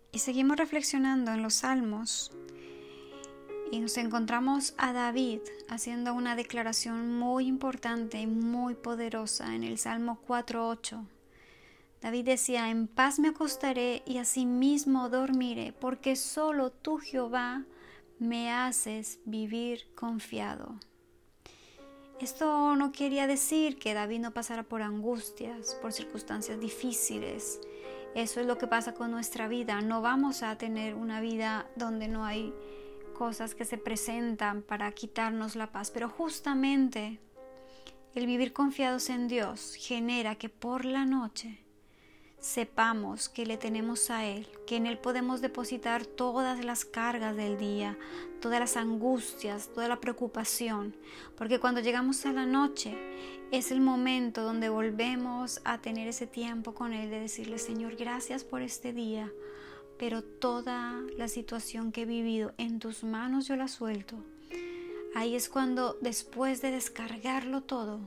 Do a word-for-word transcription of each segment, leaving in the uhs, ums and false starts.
Y seguimos reflexionando en los Salmos y nos encontramos a David haciendo una declaración muy importante y muy poderosa en el Salmo cuatro ocho. David decía: en paz me acostaré y asimismo dormiré, porque solo tú, Jehová, me haces vivir confiado. Esto no quería decir que David no pasara por angustias, por circunstancias difíciles. Eso es lo que pasa con nuestra vida. No vamos a tener una vida donde no hay cosas que se presentan para quitarnos la paz. Pero justamente el vivir confiados en Dios genera que por la noche sepamos que le tenemos a Él, que en Él podemos depositar todas las cargas del día, todas las angustias, toda la preocupación, porque cuando llegamos a la noche es el momento donde volvemos a tener ese tiempo con Él, de decirle: Señor, gracias por este día, pero toda la situación que he vivido en tus manos yo la suelto. Ahí es cuando, después de descargarlo todo,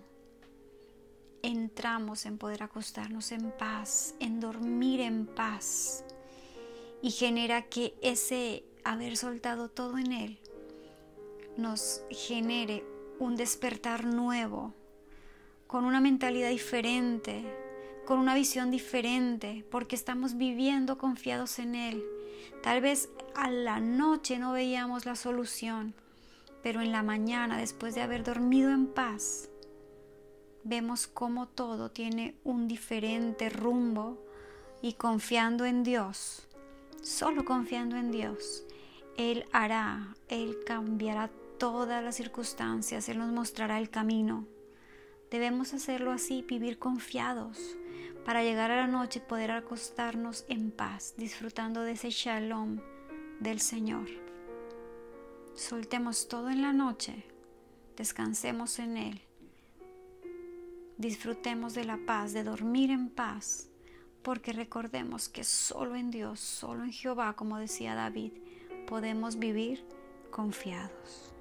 entramos en poder acostarnos en paz, en dormir en paz, y genera que ese haber soltado todo en Él nos genere un despertar nuevo, con una mentalidad diferente, con una visión diferente, porque estamos viviendo confiados en Él. Tal vez a la noche no veíamos la solución, pero en la mañana, después de haber dormido en paz, vemos cómo todo tiene un diferente rumbo, y confiando en Dios, solo confiando en Dios, Él hará, Él cambiará todas las circunstancias, Él nos mostrará el camino. Debemos hacerlo así, vivir confiados, para llegar a la noche y poder acostarnos en paz, disfrutando de ese shalom del Señor. Soltemos todo en la noche, descansemos en Él. Disfrutemos de la paz, de dormir en paz, porque recordemos que solo en Dios, solo en Jehová, como decía David, podemos vivir confiados.